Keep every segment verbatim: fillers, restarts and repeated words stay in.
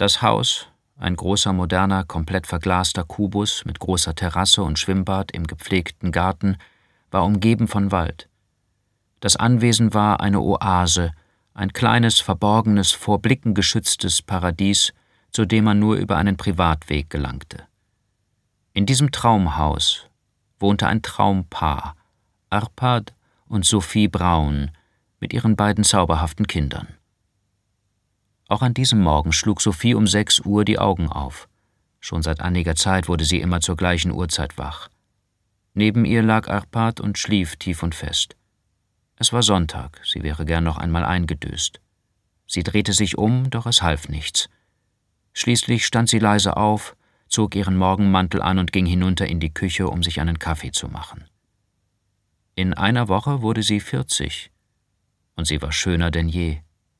Das Haus, ein großer, moderner, komplett verglaster Kubus mit großer Terrasse und Schwimmbad im gepflegten Garten, war umgeben von Wald. Das Anwesen war eine Oase, ein kleines, verborgenes, vor Blicken geschütztes Paradies, zu dem man nur über einen Privatweg gelangte. In diesem Traumhaus wohnte ein Traumpaar, Arpad und Sophie Braun, mit ihren beiden zauberhaften Kindern. Auch an diesem Morgen schlug Sophie um sechs Uhr die Augen auf. Schon seit einiger Zeit wurde sie immer zur gleichen Uhrzeit wach. Neben ihr lag Arpad und schlief tief und fest. Es war Sonntag, sie wäre gern noch einmal eingedöst. Sie drehte sich um, doch es half nichts. Schließlich stand sie leise auf, zog ihren Morgenmantel an und ging hinunter in die Küche, um sich einen Kaffee zu machen. In einer Woche wurde sie vierzig, und sie war schöner denn je.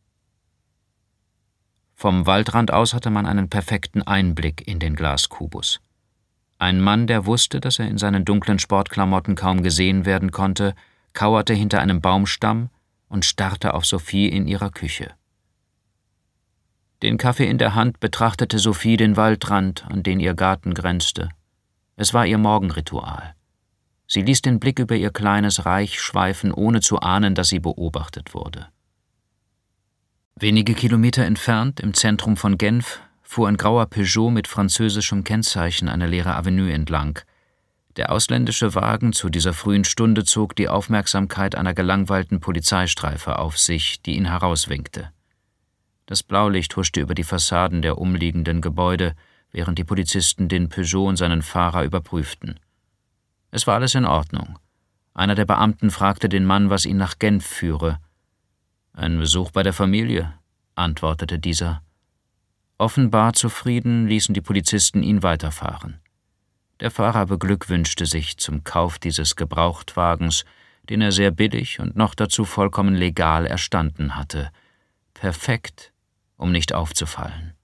Vom Waldrand aus hatte man einen perfekten Einblick in den Glaskubus. Ein Mann, der wusste, dass er in seinen dunklen Sportklamotten kaum gesehen werden konnte, kauerte hinter einem Baumstamm und starrte auf Sophie in ihrer Küche. Den Kaffee in der Hand betrachtete Sophie den Waldrand, an den ihr Garten grenzte. Es war ihr Morgenritual. Sie ließ den Blick über ihr kleines Reich schweifen, ohne zu ahnen, dass sie beobachtet wurde. Wenige Kilometer entfernt, im Zentrum von Genf, fuhr ein grauer Peugeot mit französischem Kennzeichen eine leere Avenue entlang. Der ausländische Wagen zu dieser frühen Stunde zog die Aufmerksamkeit einer gelangweilten Polizeistreife auf sich, die ihn herauswinkte. Das Blaulicht huschte über die Fassaden der umliegenden Gebäude, während die Polizisten den Peugeot und seinen Fahrer überprüften. Es war alles in Ordnung. Einer der Beamten fragte den Mann, was ihn nach Genf führe. »Ein Besuch bei der Familie«, antwortete dieser. Offenbar zufrieden ließen die Polizisten ihn weiterfahren. Der Fahrer beglückwünschte sich zum Kauf dieses Gebrauchtwagens, den er sehr billig und noch dazu vollkommen legal erstanden hatte. Perfekt, um nicht aufzufallen.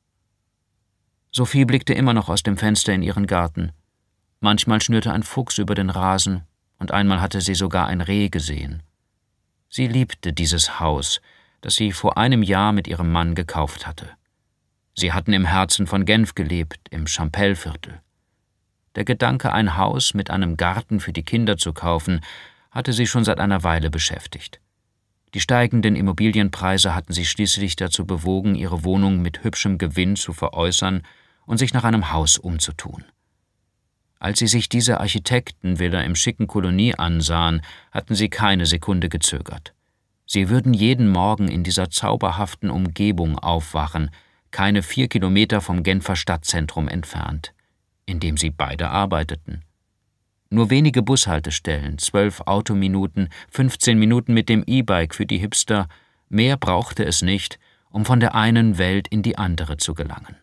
Sophie blickte immer noch aus dem Fenster in ihren Garten. Manchmal schnürte ein Fuchs über den Rasen, und einmal hatte sie sogar ein Reh gesehen. Sie liebte dieses Haus, das sie vor einem Jahr mit ihrem Mann gekauft hatte. Sie hatten im Herzen von Genf gelebt, im Champel-Viertel. Der Gedanke, ein Haus mit einem Garten für die Kinder zu kaufen, hatte sie schon seit einer Weile beschäftigt. Die steigenden Immobilienpreise hatten sie schließlich dazu bewogen, ihre Wohnung mit hübschem Gewinn zu veräußern und sich nach einem Haus umzutun. Als sie sich diese Architektenvilla im schicken Kolonie ansahen, hatten sie keine Sekunde gezögert. Sie würden jeden Morgen in dieser zauberhaften Umgebung aufwachen, keine vier Kilometer vom Genfer Stadtzentrum entfernt, in dem sie beide arbeiteten. Nur wenige Bushaltestellen, zwölf Autominuten, fünfzehn Minuten mit dem E-Bike für die Hipster, mehr brauchte es nicht, um von der einen Welt in die andere zu gelangen.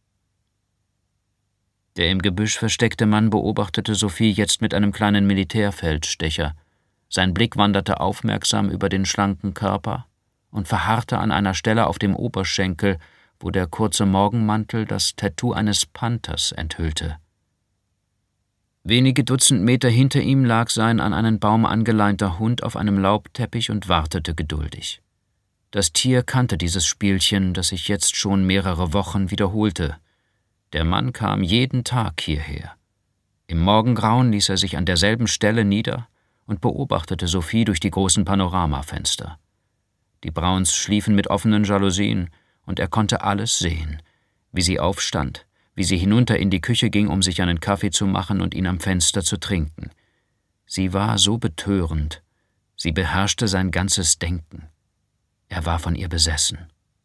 Der im Gebüsch versteckte Mann beobachtete Sophie jetzt mit einem kleinen Militärfeldstecher. Sein Blick wanderte aufmerksam über den schlanken Körper und verharrte an einer Stelle auf dem Oberschenkel, wo der kurze Morgenmantel das Tattoo eines Panthers enthüllte. Wenige Dutzend Meter hinter ihm lag sein an einen Baum angeleinter Hund auf einem Laubteppich und wartete geduldig. Das Tier kannte dieses Spielchen, das sich jetzt schon mehrere Wochen wiederholte. Der Mann kam jeden Tag hierher. Im Morgengrauen ließ er sich an derselben Stelle nieder und beobachtete Sophie durch die großen Panoramafenster. Die Brauns schliefen mit offenen Jalousien, und er konnte alles sehen, wie sie aufstand, wie sie hinunter in die Küche ging, um sich einen Kaffee zu machen und ihn am Fenster zu trinken. Sie war so betörend, sie beherrschte sein ganzes Denken. Er war von ihr besessen.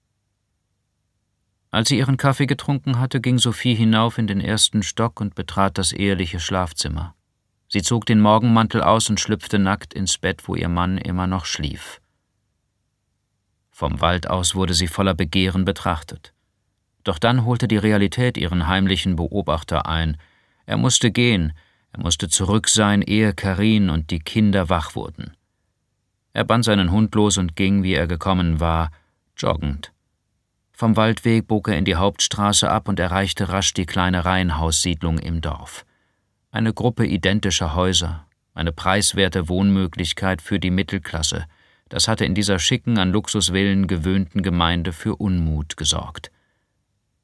Als sie ihren Kaffee getrunken hatte, ging Sophie hinauf in den ersten Stock und betrat das eheliche Schlafzimmer. Sie zog den Morgenmantel aus und schlüpfte nackt ins Bett, wo ihr Mann immer noch schlief. Vom Wald aus wurde sie voller Begehren betrachtet. Doch dann holte die Realität ihren heimlichen Beobachter ein. Er musste gehen, er musste zurück sein, ehe Karin und die Kinder wach wurden. Er band seinen Hund los und ging, wie er gekommen war, joggend. Vom Waldweg bog er in die Hauptstraße ab und erreichte rasch die kleine Reihenhaussiedlung im Dorf. Eine Gruppe identischer Häuser, eine preiswerte Wohnmöglichkeit für die Mittelklasse, das hatte in dieser schicken, an Luxusvillen gewöhnten Gemeinde für Unmut gesorgt.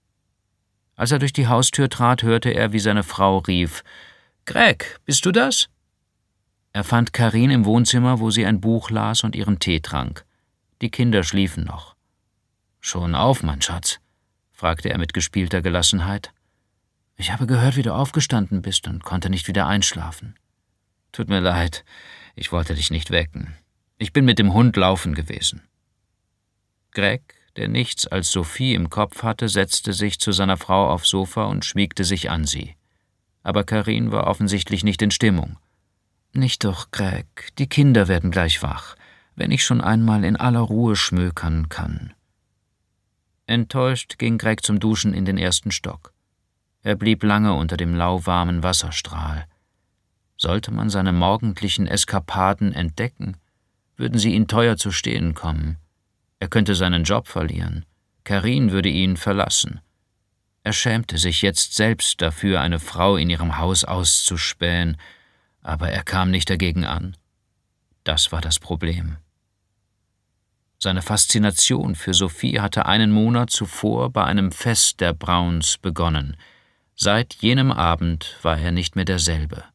Als er durch die Haustür trat, hörte er, wie seine Frau rief: »Greg, bist du das?« Er fand Karin im Wohnzimmer, wo sie ein Buch las und ihren Tee trank. Die Kinder schliefen noch. »Schon auf, mein Schatz?« fragte er mit gespielter Gelassenheit. »Ich habe gehört, wie du aufgestanden bist und konnte nicht wieder einschlafen.« »Tut mir leid, ich wollte dich nicht wecken. Ich bin mit dem Hund laufen gewesen.« Greg, der nichts als Sophie im Kopf hatte, setzte sich zu seiner Frau aufs Sofa und schmiegte sich an sie. Aber Karin war offensichtlich nicht in Stimmung. »Nicht doch, Greg, die Kinder werden gleich wach, wenn ich schon einmal in aller Ruhe schmökern kann.« Enttäuscht ging Greg zum Duschen in den ersten Stock. Er blieb lange unter dem lauwarmen Wasserstrahl. Sollte man seine morgendlichen Eskapaden entdecken, würden sie ihn teuer zu stehen kommen. Er könnte seinen Job verlieren. Karin würde ihn verlassen. Er schämte sich jetzt selbst dafür, eine Frau in ihrem Haus auszuspähen, aber er kam nicht dagegen an. Das war das Problem. Seine Faszination für Sophie hatte einen Monat zuvor bei einem Fest der Browns begonnen. Seit jenem Abend war er nicht mehr derselbe.